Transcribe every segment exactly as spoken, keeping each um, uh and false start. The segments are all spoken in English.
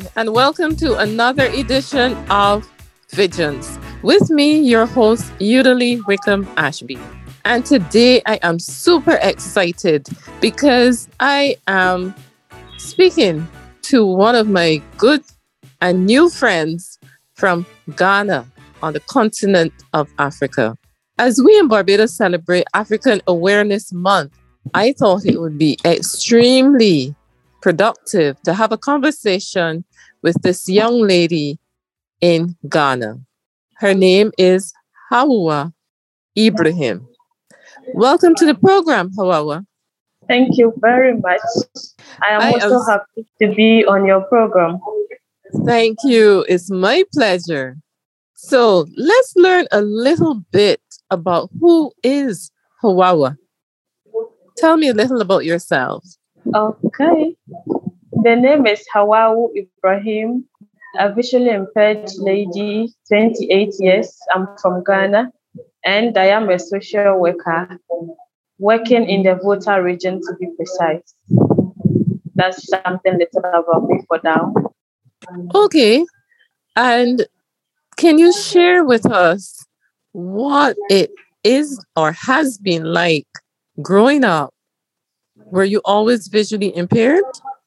and welcome to another edition of Visions. With me, your host, Udali Wickham Ashby. And today I am super excited because I am speaking to one of my good and new friends from Ghana on the continent of Africa. As we in Barbados celebrate African Awareness Month, I thought it would be extremely productive to have a conversation with this young lady in Ghana. Her name is Hawa Ibrahim. Welcome to the program, Hawa. Thank you very much. I am I also am... happy to be on your program. Thank you. It's my pleasure. So let's learn a little bit about who is Hawa. Tell me a little about yourself. Okay. The name is Hawa Ibrahim, a visually impaired lady, twenty-eight years. I'm from Ghana, and I am a social worker working in the Volta region, to be precise. That's something little about me for now. Okay. And can you share with us what it is or has been like growing up? Were you always visually impaired?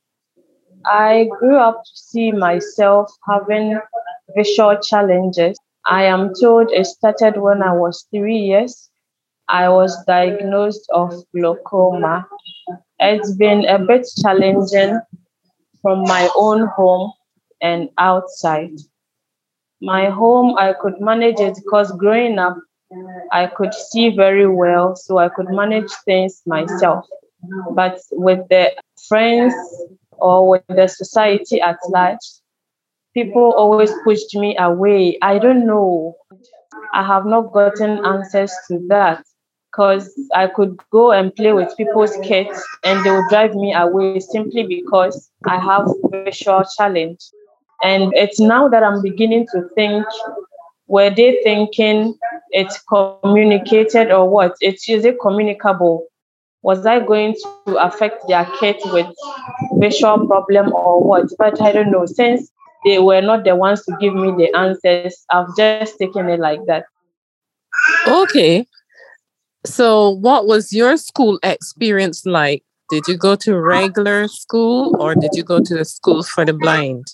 I grew up to see myself having visual challenges. I am told it started when I was three years. I was diagnosed of glaucoma. It's been a bit challenging from my own home and outside. My home, I could manage it because growing up, I could see very well, so I could manage things myself. But with the friends or with the society at large, people always pushed me away. I don't know. I have not gotten answers to that because I could go and play with people's kids and they would drive me away simply because I have visual challenge. And it's now that I'm beginning to think, were they thinking it's communicated or what? It's is it communicable? Was I going to affect their kids with visual problem or what? But I don't know. Since they were not the ones to give me the answers, I've just taken it like that. Okay. So what was your school experience like? Did you go to regular school or did you go to the school for the blind?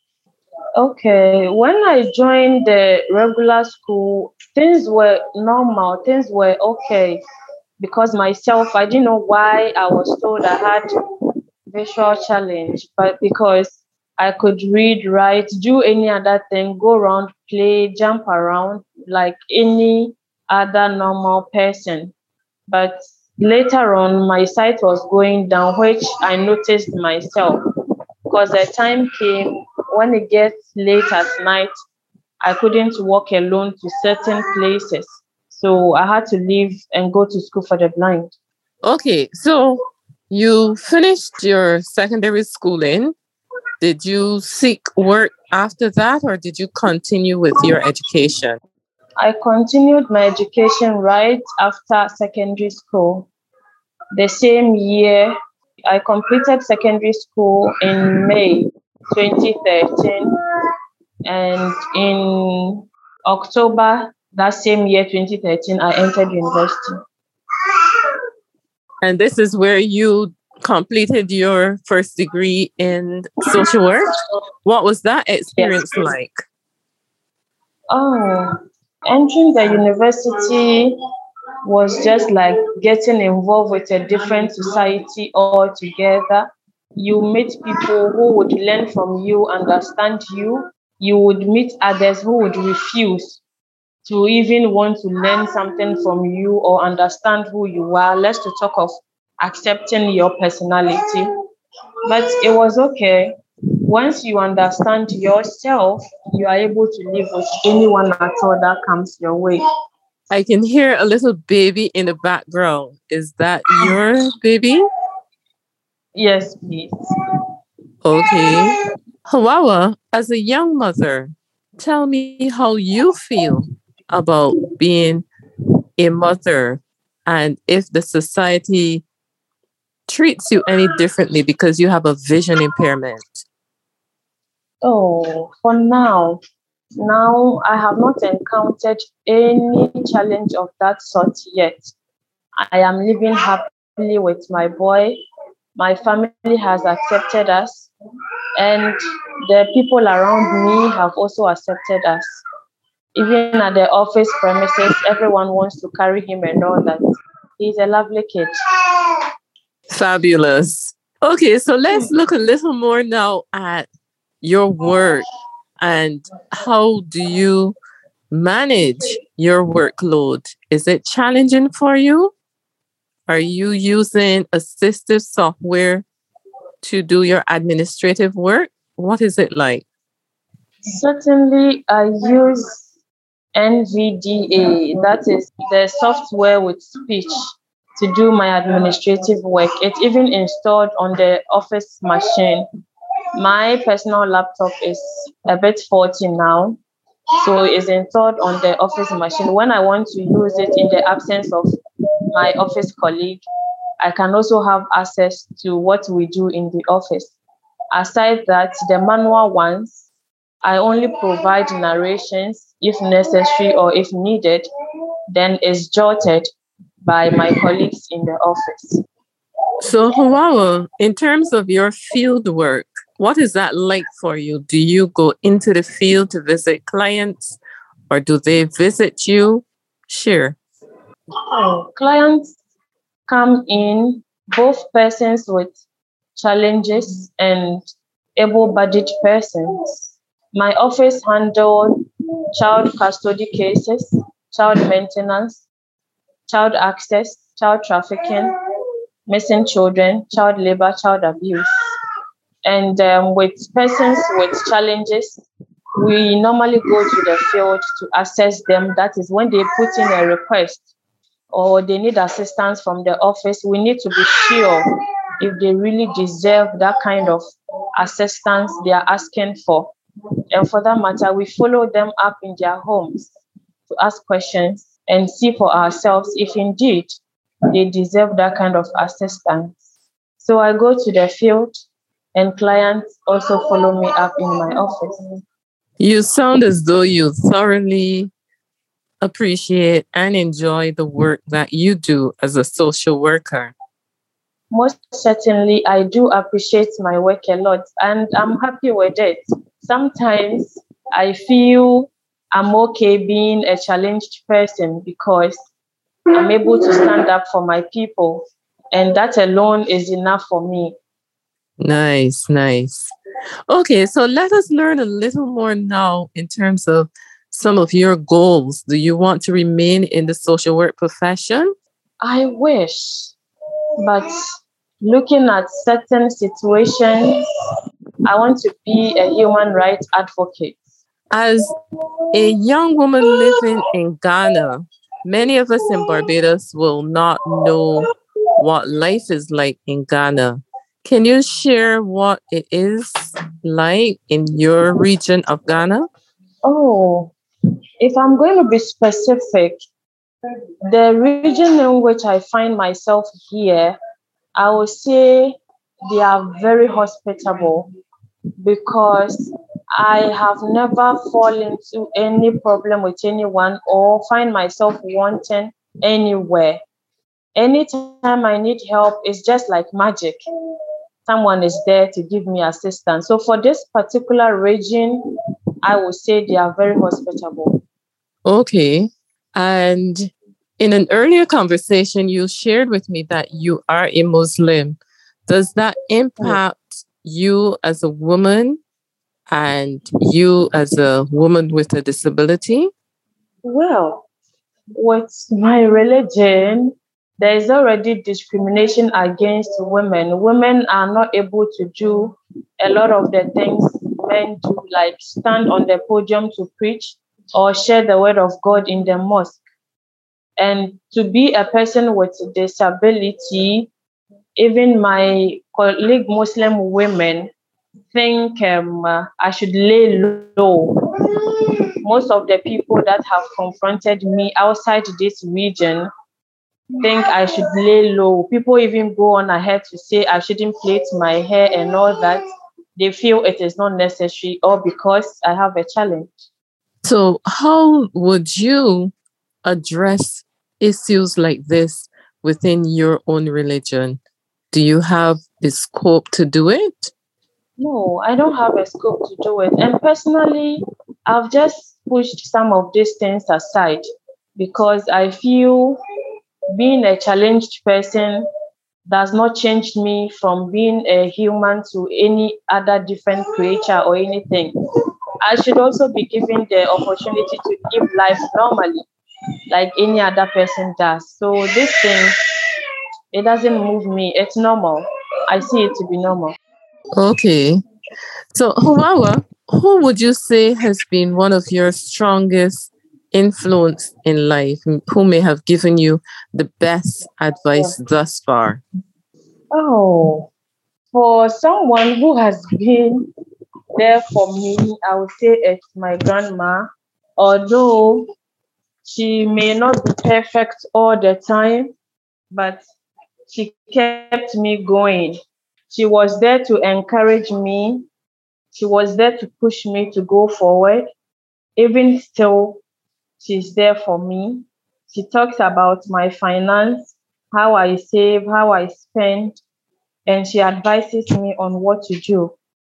Okay. When I joined the regular school, things were normal. Things were okay. Because myself, I didn't know why I was told I had visual challenge, but because I could read, write, do any other thing, go around, play, jump around like any other normal person. But later on, my sight was going down, which I noticed myself because the time came when it gets late at night, I couldn't walk alone to certain places. So I had to leave and go to school for the blind. Okay, so you finished your secondary schooling. Did you seek work after that or did you continue with your education? I continued my education right after secondary school. The same year, I completed secondary school in May twenty thirteen. And in October that same year, twenty thirteen, I entered university. And this is where you completed your first degree in social work? What was that experience yes. like? Oh, entering the university was just like getting involved with a different society altogether. You meet people who would learn from you, understand you. You would meet others who would refuse to even want to learn something from you or understand who you are. Let's to talk of accepting your personality. But it was okay. Once you understand yourself, you are able to live with anyone at all that comes your way. I can hear a little baby in the background. Is that your baby? Yes, please. Okay. Hawa, as a young mother, tell me how you feel about being a mother and if the society treats you any differently because you have a vision impairment. Oh, for now, now I have not encountered any challenge of that sort yet. I am living happily with my boy. My family has accepted us, and the people around me have also accepted us. Even at the office premises, everyone wants to carry him and all that. He's a lovely kid. Fabulous. Okay, so let's look a little more now at your work and how do you manage your workload? Is it challenging for you? Are you using assistive software to do your administrative work? What is it like? Certainly, I use N V D A, that is the software with speech, to do my administrative work. It's even installed on the office machine. My personal laptop is a bit faulty now, so it's installed on the office machine. When I want to use it in the absence of my office colleague, I can also have access to what we do in the office. Aside that, the manual ones, I only provide narrations if necessary or if needed, then it's jotted by my colleagues in the office. So, Hawawa, in terms of your field work, what is that like for you? Do you go into the field to visit clients or do they visit you? Share. Oh, clients come in, both persons with challenges and able-bodied persons. My office handles child custody cases, child maintenance, child access, child trafficking, missing children, child labor, child abuse. And um, with persons with challenges, we normally go to the field to assess them. That is when they put in a request or they need assistance from the office, we need to be sure if they really deserve that kind of assistance they are asking for. And for that matter, we follow them up in their homes to ask questions and see for ourselves if indeed they deserve that kind of assistance. So I go to the field and clients also follow me up in my office. You sound as though you thoroughly appreciate and enjoy the work that you do as a social worker. Most certainly, I do appreciate my work a lot and I'm happy with it. Sometimes I feel I'm okay being a challenged person because I'm able to stand up for my people, and that alone is enough for me. Nice, nice. Okay, so let us learn a little more now in terms of some of your goals. Do you want to remain in the social work profession? I wish, but looking at certain situations, I want to be a human rights advocate. As a young woman living in Ghana, many of us in Barbados will not know what life is like in Ghana. Can you share what it is like in your region of Ghana? Oh, if I'm going to be specific, the region in which I find myself here, I would say they are very hospitable because I have never fallen into any problem with anyone or find myself wanting anywhere. Anytime I need help, it's just like magic. Someone is there to give me assistance. So for this particular region, I would say they are very hospitable. Okay. And in an earlier conversation, you shared with me that you are a Muslim. Does that impact you as a woman and you as a woman with a disability? Well, with my religion, there is already discrimination against women. Women are not able to do a lot of the things men do, like stand on the podium to preach or share the word of God in the mosque. And to be a person with disability, even my colleague Muslim women think um, uh, I should lay low. Most of the people that have confronted me outside this region think I should lay low. People even go on ahead to say I shouldn't plait my hair and all that. they feel it is not necessary or because I have a challenge. So, how would you address issues like this within your own religion? Do you have the scope to do it? No, I don't have a scope to do it. And personally, I've just pushed some of these things aside because I feel being a challenged person does not change me from being a human to any other different creature or anything. I should also be given the opportunity to live life normally, like any other person does. So this thing, it doesn't move me. It's normal. I see it to be normal. Okay. So, Hawawa, who would you say has been one of your strongest influence in life, who may have given you the best advice thus far? Oh, for someone who has been there for me, I would say it's my grandma. Although she may not be perfect all the time, but she kept me going. She was there to encourage me. She was there to push me to go forward. Even still, she's there for me. She talks about my finance, how I save, how I spend, and she advises me on what to do.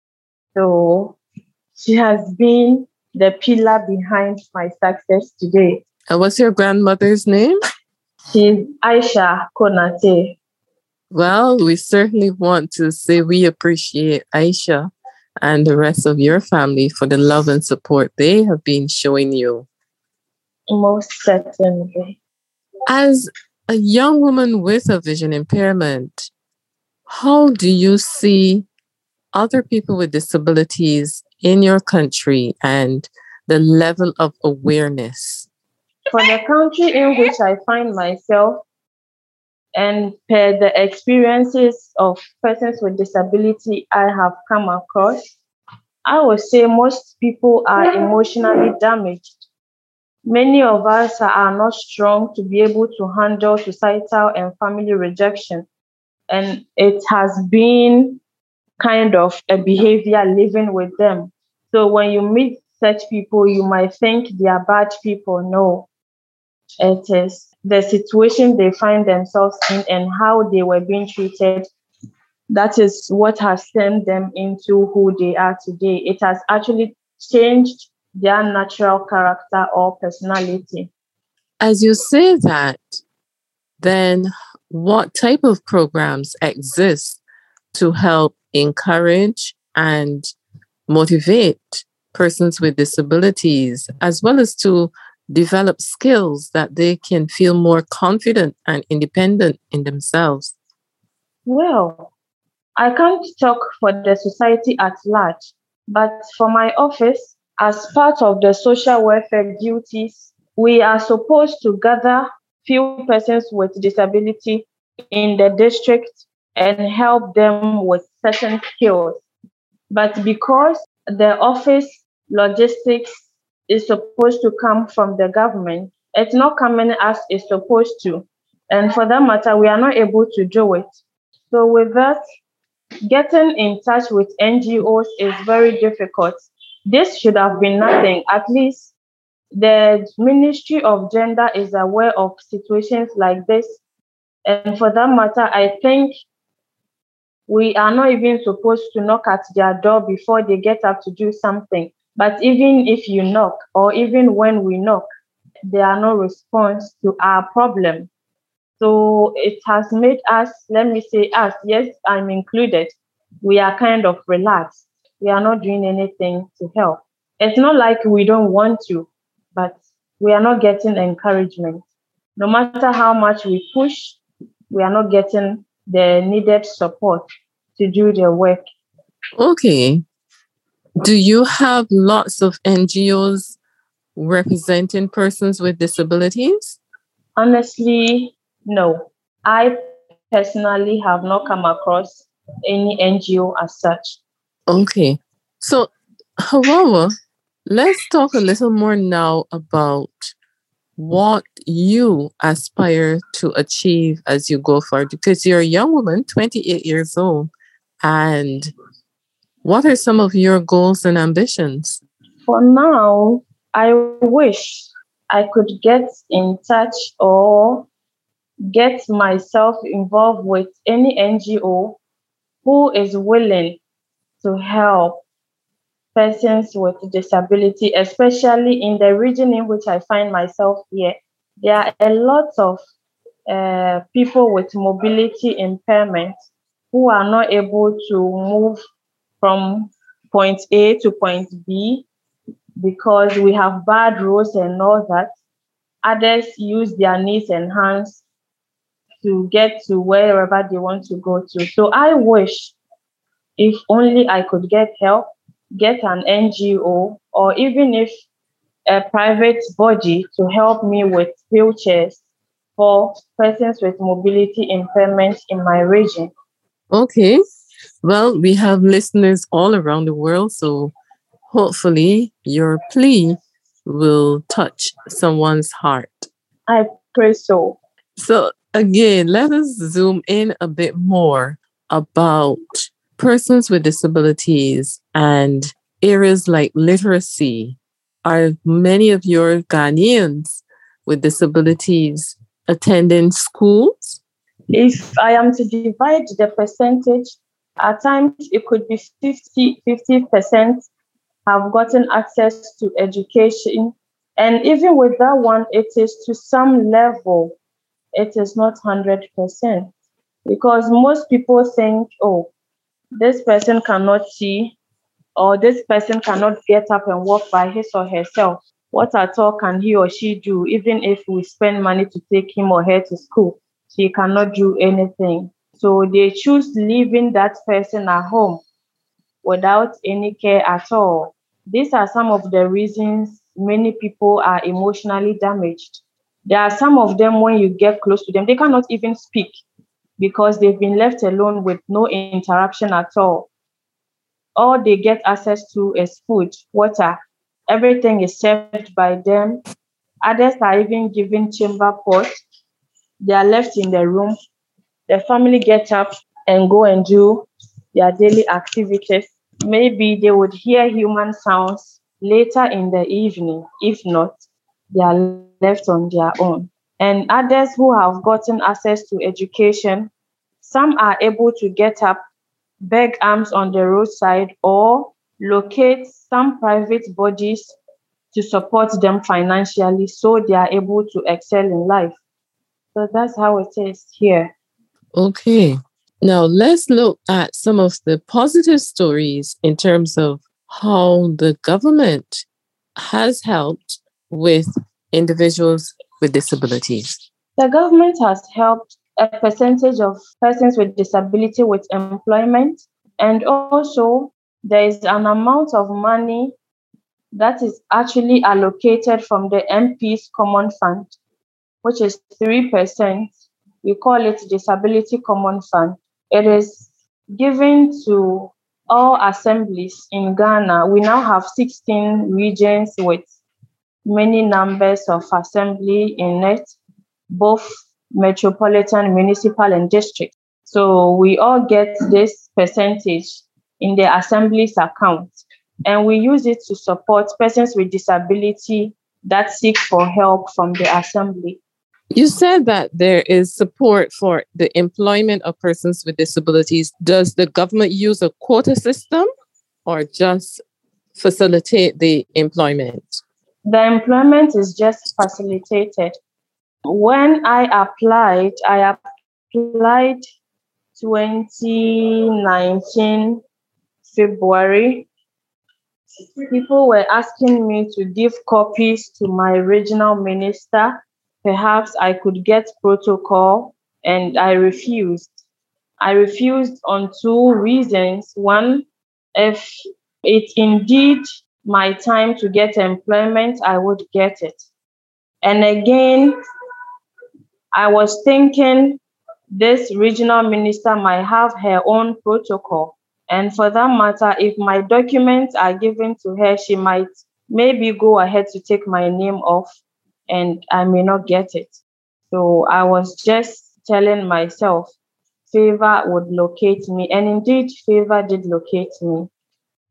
So she has been the pillar behind my success today. And what's your grandmother's name? She's Aisha Konate. Well, we certainly want to say we appreciate Aisha and the rest of your family for the love and support they have been showing you. Most certainly. As a young woman with a vision impairment, how do you see other people with disabilities in your country and the level of awareness? For the country in which I find myself, and per the experiences of persons with disability I have come across, I would say most people are emotionally damaged. Many of us are not strong to be able to handle societal and family rejection. And it has been kind of a behavior living with them. So when you meet such people, you might think they are bad people. No, it is the situation they find themselves in and how they were being treated. That is what has turned them into who they are today. It has actually changed their natural character or personality. As you say that, then what type of programs exist to help encourage and motivate persons with disabilities, as well as to develop skills that they can feel more confident and independent in themselves? Well, I can't talk for the society at large, but for my office, as part of the social welfare duties, we are supposed to gather few persons with disability in the district and help them with certain skills. But because the office logistics is supposed to come from the government, it's not coming as it's supposed to. And for that matter, we are not able to do it. So with that, getting in touch with N G Os is very difficult. This should have been nothing. At least the Ministry of Gender is aware of situations like this. And for that matter, I think we are not even supposed to knock at their door before they get up to do something. But even if you knock, or even when we knock, there are no response to our problem. So it has made us, let me say us, yes, I'm included, we are kind of relaxed. We are not doing anything to help. It's not like we don't want to, but we are not getting encouragement. No matter how much we push, we are not getting the needed support to do the work. Okay. Do you have lots of N G Os representing persons with disabilities? Honestly, no. I personally have not come across any N G O as such. Okay. So, Hawawa, let's talk a little more now about what you aspire to achieve as you go forward, because you're a young woman, twenty-eight years old, and What are some of your goals and ambitions? For now, I wish I could get in touch or get myself involved with any N G O who is willing to help persons with disability, especially in the region in which I find myself here. There are a lot of uh, people with mobility impairment who are not able to move from point A to point B because we have bad roads and all that. Others use their knees and hands to get to wherever they want to go to. So I wish if only I could get help, get an N G O, or even if a private body to help me with wheelchairs for persons with mobility impairment in my region. Okay. Well, we have listeners all around the world, so hopefully your plea will touch someone's heart. I pray so. So again, let us zoom in a bit more about persons with disabilities and areas like literacy. Are many of your Ghanaians with disabilities attending schools? If I am to divide the percentage, at times it could be fifty percent have gotten access to education. And even with that one, it is to some level, it is not one hundred percent. Because most people think, oh, this person cannot see, or this person cannot get up and walk by his or herself. What at all can he or she do, even if we spend money to take him or her to school? She cannot do anything. So they choose leaving that person at home without any care at all. These are some of the reasons many people are emotionally damaged. There are some of them, when you get close to them, they cannot even speak because they've been left alone with no interaction at all. All they get access to is food, water. Everything is served by them. Others are even given chamber pots. They are left in the room. The family gets up and go and do their daily activities. Maybe they would hear human sounds later in the evening. If not, they are left on their own. And others who have gotten access to education, some are able to get up, beg alms on the roadside, or locate some private bodies to support them financially so they are able to excel in life. So that's how it is here. Okay. Now let's look at some of the positive stories in terms of how the government has helped with individuals with disabilities. The government has helped a percentage of persons with disability with employment, and also there is an amount of money that is actually allocated from the M P's Common Fund, which is three percent. We call it Disability Common Fund. It is given to all assemblies in Ghana. We now have sixteen regions with many numbers of assembly in it, both metropolitan, municipal, and district. So we all get this percentage in the assembly's account, and we use it to support persons with disability that seek for help from the assembly. You said that there is support for the employment of persons with disabilities. Does the government use a quota system or just facilitate the employment? The employment is just facilitated. When I applied, I applied twenty nineteen February. People were asking me to give copies to my regional minister. Perhaps I could get protocol, and I refused. I refused on two reasons. One, if it's indeed my time to get employment, I would get it. And again, I was thinking this regional minister might have her own protocol. And for that matter, if my documents are given to her, she might maybe go ahead to take my name off, and I may not get it. So I was just telling myself, favor would locate me. And indeed, favor did locate me.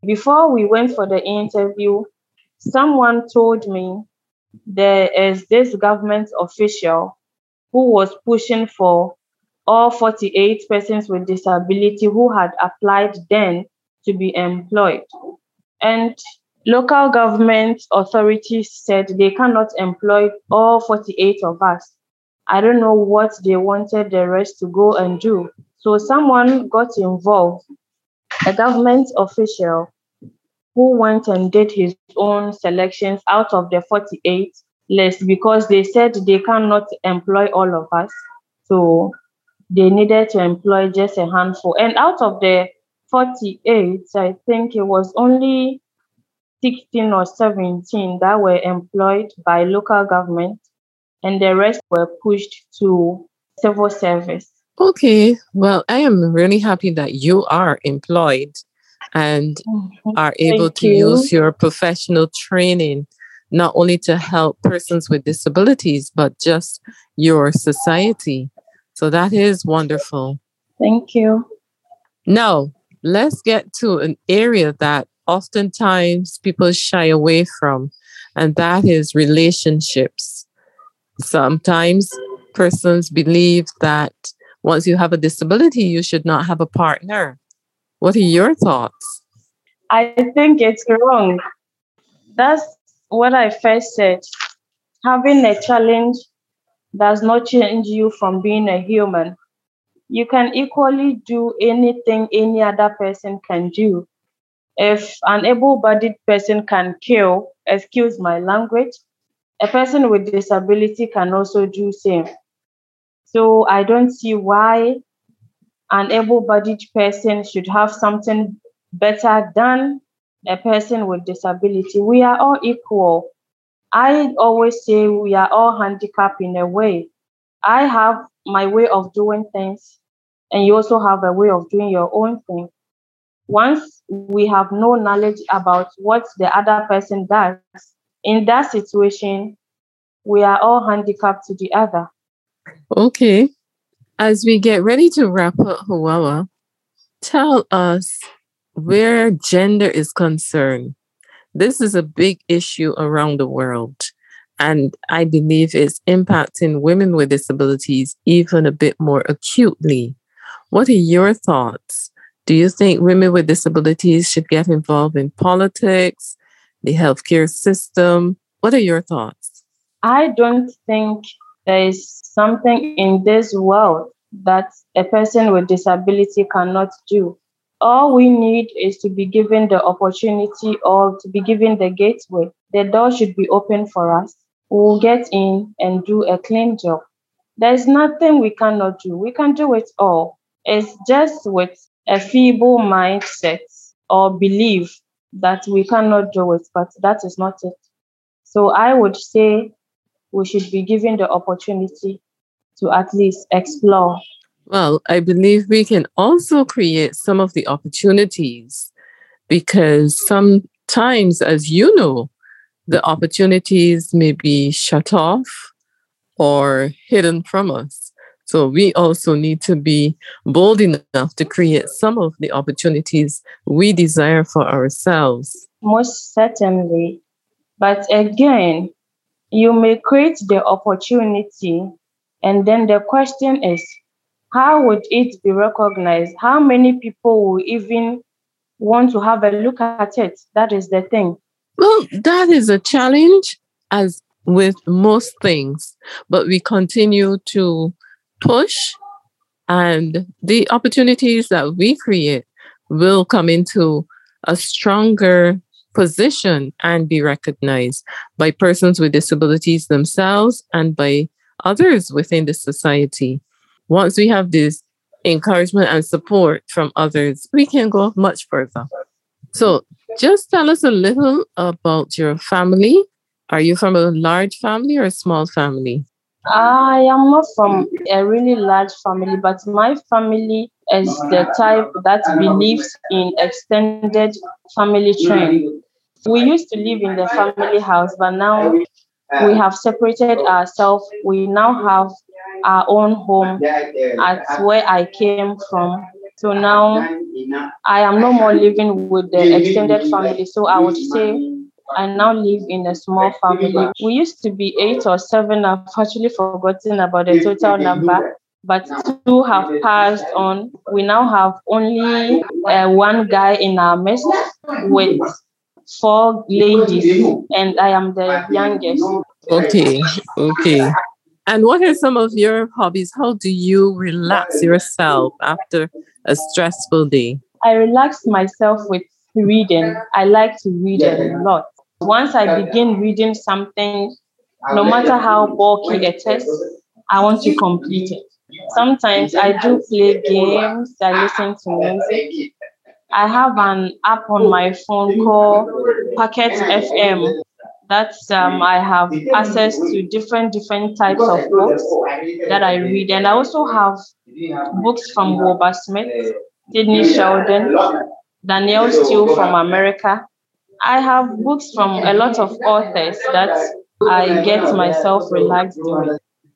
Before we went for the interview, someone told me there is this government official who was pushing for all forty-eight persons with disability who had applied then to be employed. And local government authorities said they cannot employ all forty-eight of us. I don't know what they wanted the rest to go and do. So someone got involved, a government official who went and did his own selections out of the forty-eight list because they said they cannot employ all of us. So they needed to employ just a handful. And out of the forty-eight, I think it was only sixteen or seventeen that were employed by local government, and the rest were pushed to civil service. Okay, well, I am really happy that you are employed and are able Thank to you. use your professional training not only to help persons with disabilities, but just your society. So that is wonderful. Thank you. Now, let's get to an area that oftentimes people shy away from, and that is relationships. Sometimes persons believe that once you have a disability, you should not have a partner. What are your thoughts? I think it's wrong. That's what I first said. Having a challenge does not change you from being a human. You can equally do anything any other person can do. If an able-bodied person can kill, excuse my language, a person with disability can also do same. So I don't see why an able-bodied person should have something better than a person with disability. We are all equal. I always say we are all handicapped in a way. I have my way of doing things, and you also have a way of doing your own thing. Once we have no knowledge about what the other person does, in that situation, we are all handicapped to the other. Okay. As we get ready to wrap up, Huwawa, tell us where gender is concerned. This is a big issue around the world, and I believe it's impacting women with disabilities even a bit more acutely. What are your thoughts? Do you think women with disabilities should get involved in politics, the healthcare system? What are your thoughts? I don't think there is something in this world that a person with disability cannot do. All we need is to be given the opportunity or to be given the gateway. The door should be open for us. We'll get in and do a clean job. There's nothing we cannot do. We can do it all. It's just with a feeble mindset or belief that we cannot do it, but that is not it. So I would say we should be given the opportunity to at least explore. Well, I believe we can also create some of the opportunities because sometimes, as you know, the opportunities may be shut off or hidden from us. So we also need to be bold enough to create some of the opportunities we desire for ourselves. Most certainly. But again, you may create the opportunity, and then the question is, how would it be recognized? How many people will even want to have a look at it? That is the thing. Well, that is a challenge, as with most things, but we continue to push, and the opportunities that we create will come into a stronger position and be recognized by persons with disabilities themselves and by others within the society. Once we have this encouragement and support from others, we can go much further. So just tell us a little about your family. Are you from a large family or a small family? I am not from a really large family, but my family is the type that believes in extended family trend. We used to live in the family house, but now we have separated ourselves. We now have our own home at where I came from. So now I am no more living with the extended family. So I would say I now live in a small family. We used to be eight or seven. I've actually forgotten about the total number, but two have passed on. We now have only uh, one guy in our midst with four ladies, and I am the youngest. Okay, okay. And what are some of your hobbies? How do you relax yourself after a stressful day? I relax myself with reading. I like to read a lot. Once I begin reading something, no matter how bulky it is, I want to complete it. Sometimes I do play games, I listen to music. I have an app on my phone called Pocket F M. That's um, I have access to different different types of books that I read, and I also have books from Wilbur Smith, Sidney Sheldon, Danielle Steele from America. I have books from a lot of authors that I get myself relaxed with.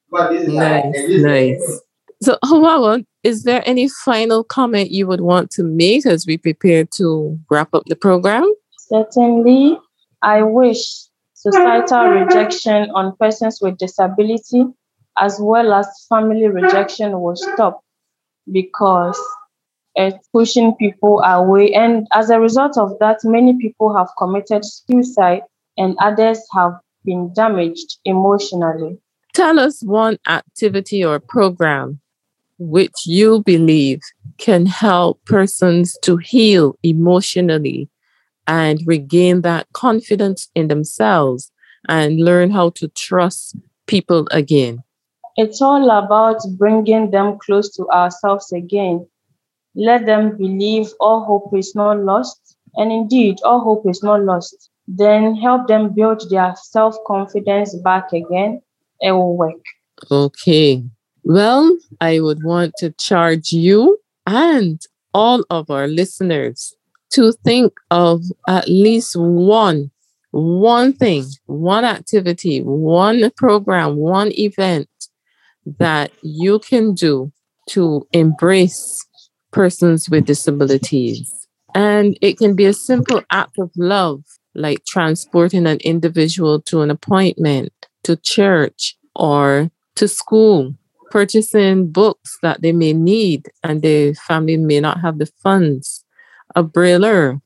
Nice, nice. So, Hawawa, is there any final comment you would want to make as we prepare to wrap up the program? Certainly, I wish societal rejection on persons with disability as well as family rejection will stop, because it's pushing people away. And as a result of that, many people have committed suicide and others have been damaged emotionally. Tell us one activity or program which you believe can help persons to heal emotionally and regain that confidence in themselves and learn how to trust people again. It's all about bringing them close to ourselves again. Let them believe all hope is not lost. And indeed, all hope is not lost. Then help them build their self-confidence back again. It will work. Okay. Well, I would want to charge you and all of our listeners to think of at least one, one thing, one activity, one program, one event that you can do to embrace persons with disabilities. And it can be a simple act of love, like transporting an individual to an appointment, to church, or to school, purchasing books that they may need and the family may not have the funds, a brailler,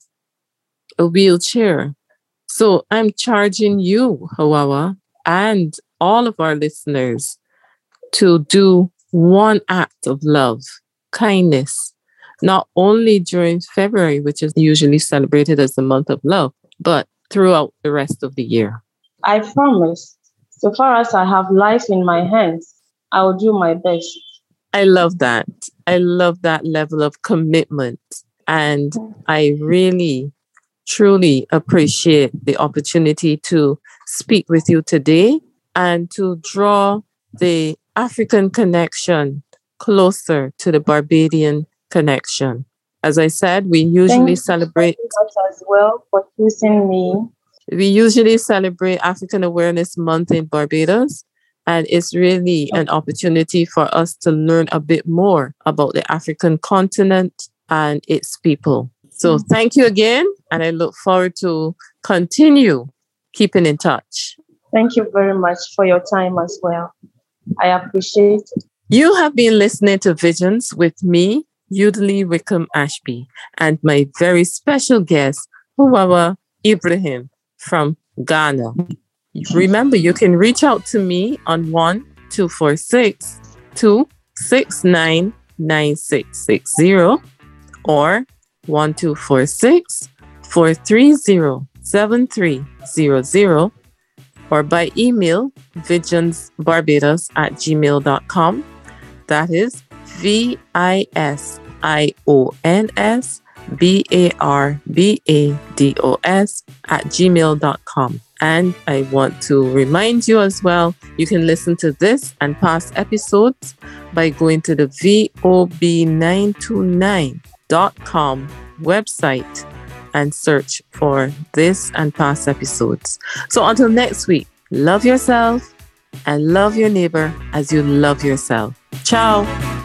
a wheelchair. So I'm charging you, Hawawa, and all of our listeners to do one act of love, kindness, not only during February, which is usually celebrated as the month of love, but throughout the rest of the year. I promise. So far as I have life in my hands, I will do my best. I love that. I love that level of commitment. And I really, truly appreciate the opportunity to speak with you today and to draw the African connection closer to the Barbadian connection. As I said, we usually Thank celebrate you as well for choosing me. We usually celebrate African Awareness Month in Barbados, and it's really an opportunity for us to learn a bit more about the African continent and its people. So thank you again, and I look forward to continue keeping in touch. Thank you very much for your time as well. I appreciate it. You have been listening to Visions with me, Udali Wickham Ashby, and my very special guest, Hawawa Ibrahim from Ghana. Remember, you can reach out to me on one two four six, two six nine, nine six six zero or one two four six, four three zero, seven three zero zero or by email visionsbarbados at gmail dot com. That is V I S I O N S B A R B A D O S at gmail dot com. And I want to remind you as well, you can listen to this and past episodes by going to the V O B nine two nine dot com website and search for this and past episodes. So until next week, love yourself and love your neighbor as you love yourself. Ciao.